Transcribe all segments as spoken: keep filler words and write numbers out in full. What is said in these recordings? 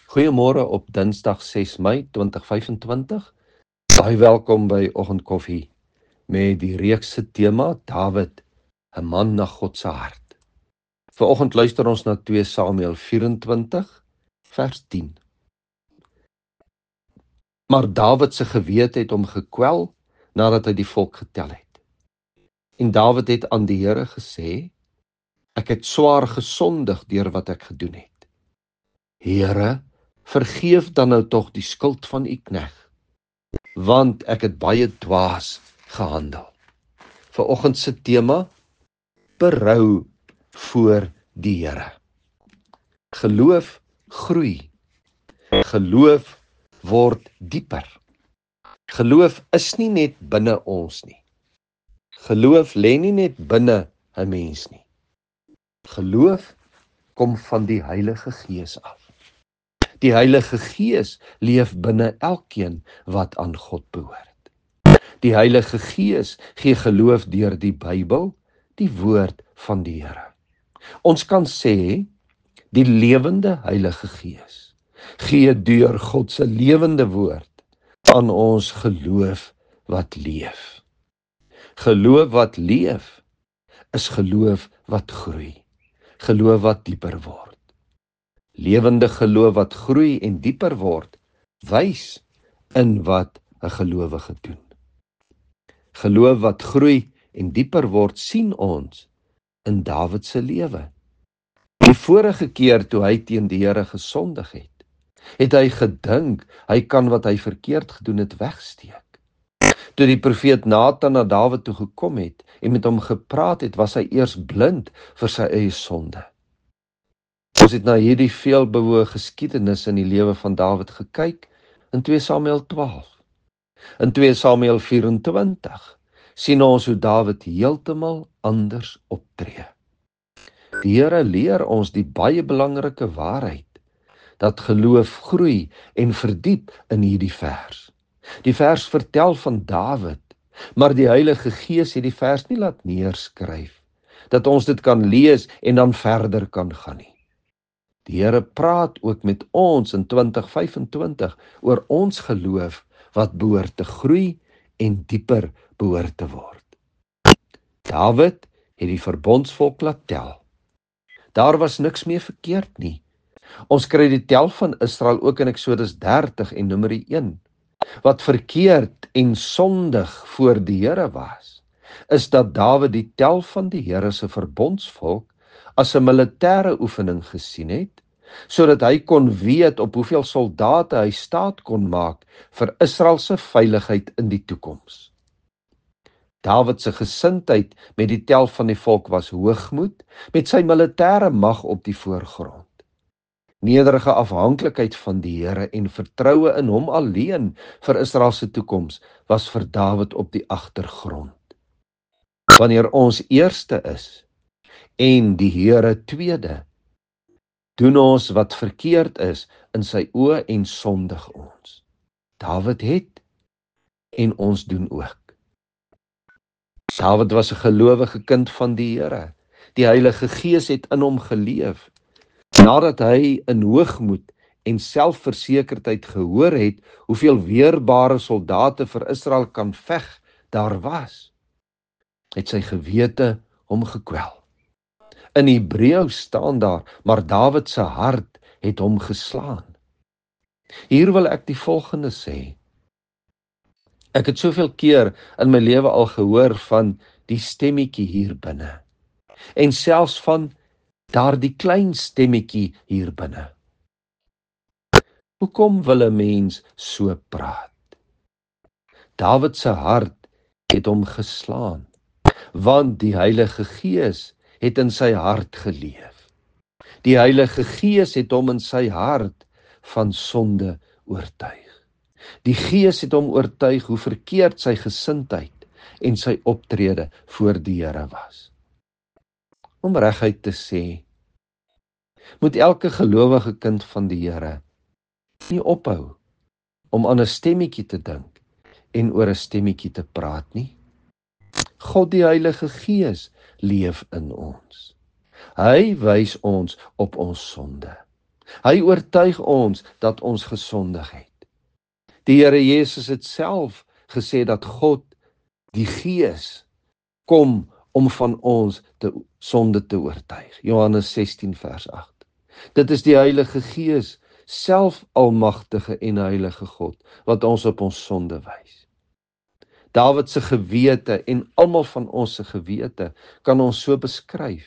Goeiemôre op Dinsdag ses Mei twintig vyfentwintig. Baie welkom by Oggendkoffie met die reeks se tema Dawid, 'n man na God se hart. Vanoggend luister ons na twee Samuel vyf-en-twintig vers tien. Maar Dawid se gewete het hom gekwel nadat hy die volk getel het. En Dawid het aan die Here gesê: Ek het swaar gesondig deur wat ek gedoen het. Here, vergeef dan nou tog die skuld van u knegt, want ek het baie dwaas gehandel. Vanoggend se tema: berou voor die Here. Geloof groei. Geloof word dieper. Geloof is nie net binne ons nie. Geloof lê nie net binne 'n mens nie. Geloof kom van die Heilige Gees af. Die Heilige Gees leef binne elkeen wat aan God behoort. Die Heilige Gees gee geloof deur die Bybel, die woord van die Here. Ons kan sê, die lewende Heilige Gees gee deur God se lewende woord aan ons geloof wat leef. Geloof wat leef is geloof wat groei. Geloof wat dieper word. Lewende geloof wat groei en dieper word, wys in wat 'n gelowige doen. Geloof wat groei en dieper word, sien ons in Dawid se lewe. Die vorige keer toe hy teen die Here gesondig het, het hy gedink hy kan wat hy verkeerd gedoen het wegsteek. Toe die profeet Nathan na Dawid toe gekom het en met hom gepraat het, was hy eers blind vir sy eie sonde. Ons het na hierdie veelbewoë geskiedenis in die lewe van Dawid gekyk in twee Samuel twaalf. In twee Samuel vyf-en-twintig sien ons hoe Dawid heeltemal anders optree. Die Here leer ons die baie belangrike waarheid dat geloof groei en verdiep in hierdie vers. Die vers vertel van Dawid, maar die Heilige Gees het die vers nie laat neerskryf, dat ons dit kan lees en dan verder kan gaan nie. Die Here praat ook met ons in twintig vyf-en-twintig oor ons geloof wat behoort te groei en dieper behoort te word. Dawid het die verbondsvolk laat tel. Daar was niks meer verkeerd nie. Ons kry die tel van Israel ook in Eksodus dertig en Numeri een. Wat verkeerd en sondig voor die Here was, is dat Dawid die tel van die Here se verbondsvolk as 'n militêre oefening gesien het, sodat hy kon weet op hoeveel soldate hy staat kon maak vir Israel se veiligheid in die toekoms. Dawid se gesindheid met die tel van die volk was hoogmoed, met sy militêre mag op die voorgrond. Nederige afhanklikheid van die Here en vertroue in hom alleen vir Israel se toekoms was vir Dawid op die agtergrond. Wanneer ons eerste is en die Here tweede, doen ons wat verkeerd is in sy oë en sondig ons. Dawid het en ons doen ook. Dawid was 'n gelowige kind van die Here. Die Heilige Gees het in hom geleef. Nadat hy in hoogmoed en selfversekerdheid gehoor het hoeveel weerbare soldate vir Israel kan veg daar was, het sy gewete hom gekwel. In Hebreëus staan daar, maar Dawid se hart het hom geslaan. Hier wil ek die volgende sê. Ek het soveel keer in my lewe al gehoor van die stemmetjie hier binne. En selfs van daardie klein stemmetjie hier binne. Hoekom wil 'n mens so praat? Dawid se hart het hom geslaan, want die Heilige Gees het in sy hart geleef. Die Heilige Gees het hom in sy hart van sonde oortuig. Die Gees het hom oortuig hoe verkeerd sy gesindheid en sy optrede voor die Here was. Om reguit te sê, moet elke gelowige kind van die Here nie ophou om aan 'n stemmetjie te dink en oor 'n stemmetjie te praat nie. God die Heilige Gees leef in ons. Hy wys ons op ons sonde. Hy oortuig ons dat ons gesondig het. Die Here Jesus het self gesê dat God, die Gees, kom om van ons te sonde te oortuig. Johannes sestien vers agt. Dit is die Heilige Gees, self almagtige en heilige God, wat ons op ons sonde wys. Dawid se gewete en almal van ons se gewete kan ons so beskryf.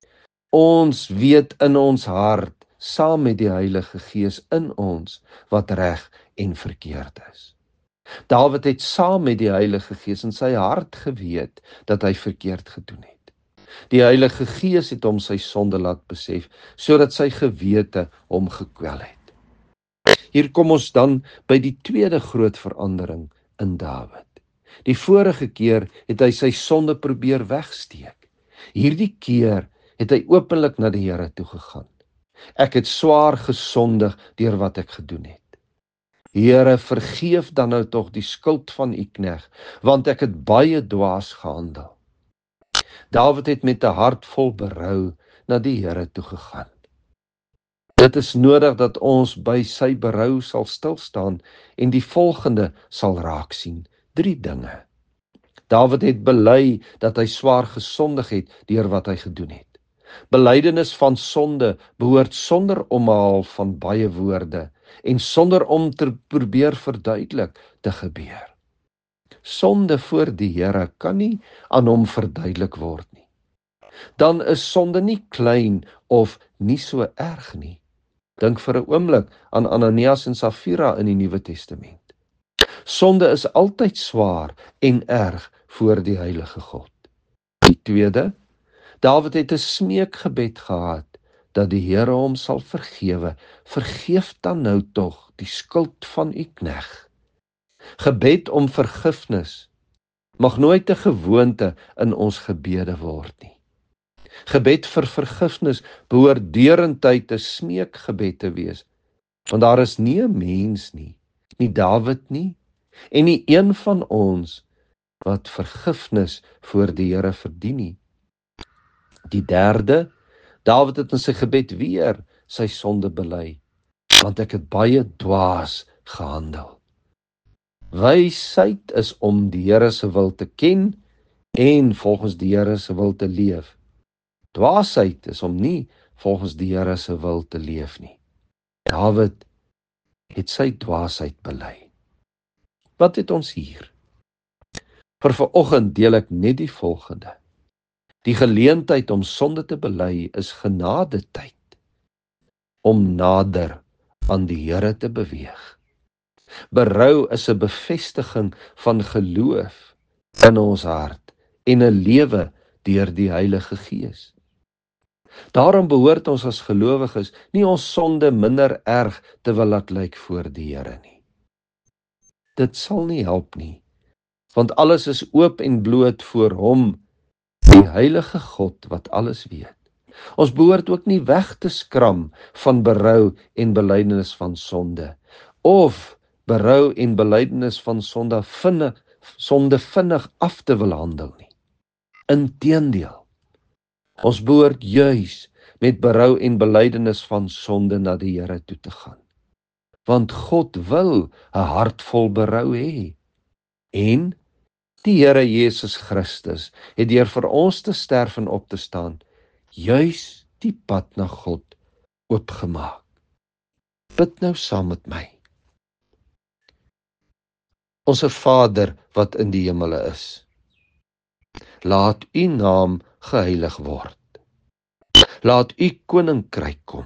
Ons weet in ons hart, saam met die Heilige Gees in ons, wat reg en verkeerd is. Dawid het saam met die Heilige Gees in sy hart geweet dat hy verkeerd gedoen het. Die Heilige Gees het hom sy sonde laat besef, sodat sy gewete hom gekwel het. Hier kom ons dan by die tweede groot verandering in Dawid. Die vorige keer het hy sy sonde probeer wegsteek. Hierdie keer het hy openlik na die Here toe gegaan. Ek het swaar gesondig deur wat ek gedoen het. Here, vergeef dan nou tog die skuld van u knegt, want ek het baie dwaas gehandel. Dawid het met 'n hart vol berou na die Here toe gegaan. Dit is nodig dat ons by sy berou sal stilstaan en die volgende sal raak sien. Drie dinge. Dawid het bely dat hy swaar gesondig het deur wat hy gedoen het. Belydenis van sonde behoort sonder omhaal van baie woorde en sonder om te probeer verduidelik te gebeur. Sonde voor die Here kan nie aan hom verduidelik word nie. Dan is sonde nie klein of nie so erg nie. Dink vir 'n oomblik aan Ananias en Safira in die Nuwe Testament. Sonde is altyd swaar en erg voor die Heilige God. Die tweede, Dawid het 'n smeekgebed gehad dat die Here hom sal vergewe. Vergeef dan nou tog die skuld van u knegt. Gebed om vergifnis mag nooit 'n gewoonte in ons gebede word nie. Gebed vir vergifnis behoort deurentyd 'n smeekgebed te wees, want daar is nie 'n mens nie, nie Dawid nie, en nie een van ons wat vergifnis voor die Here verdien nie. Die derde, Dawid het in sy gebed weer sy sonde bely, want ek het baie dwaas gehandel. Wysheid is om die Here se wil te ken en volgens die Here se wil te leef. Dwaasheid is om nie volgens die Here se wil te leef nie. Dawid het sy dwaasheid bely. Wat het ons hier? Vir vanoggend deel ek net die volgende. Die geleentheid om sonde te bely is genadetyd om nader aan die Here te beweeg. Berou is 'n bevestiging van geloof in ons hart en 'n lewe deur die Heilige Gees. Daarom behoort ons as gelowiges nie ons sonde minder erg te wil laat lyk voor die Here nie. Dit sal nie help nie, want alles is oop en bloot voor hom, die Heilige God wat alles weet. Ons behoort ook nie weg te skram van berou en belydenis van sonde, of berou en belydenis van sonde vinnig, sonde vinnig af te wil handel nie. Inteendeel, ons behoort juis met berou en belydenis van sonde na die Here toe te gaan. Want God wil 'n hart vol berou hê. En die Here Jesus Christus het deur vir ons te sterf en op te staan, juis die pad na God oopgemaak. Bid nou saam met my. Onse Vader wat in die hemele is, laat u naam geheilig word. Laat u koninkryk kom.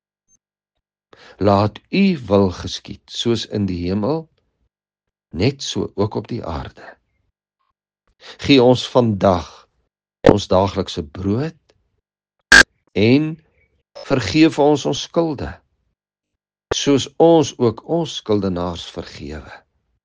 Laat u wil geskied, soos in die hemel, net so ook op die aarde. Gee ons vandag ons daaglikse brood en vergeef ons ons skulde, soos ons ook ons skuldenaars vergewe.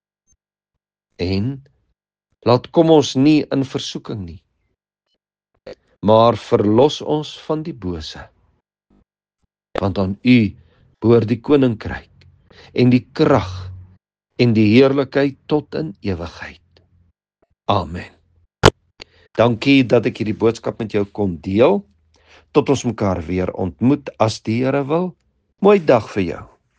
En laat kom ons nie in versoeking nie, maar verlos ons van die bose. Want aan u behoort die koninkryk en die krag en die heerlikheid tot in ewigheid. Amen. Dankie dat ek hierdie boodskap met jou kon deel. Tot ons mekaar weer ontmoet as die Here wil. Mooi dag vir jou.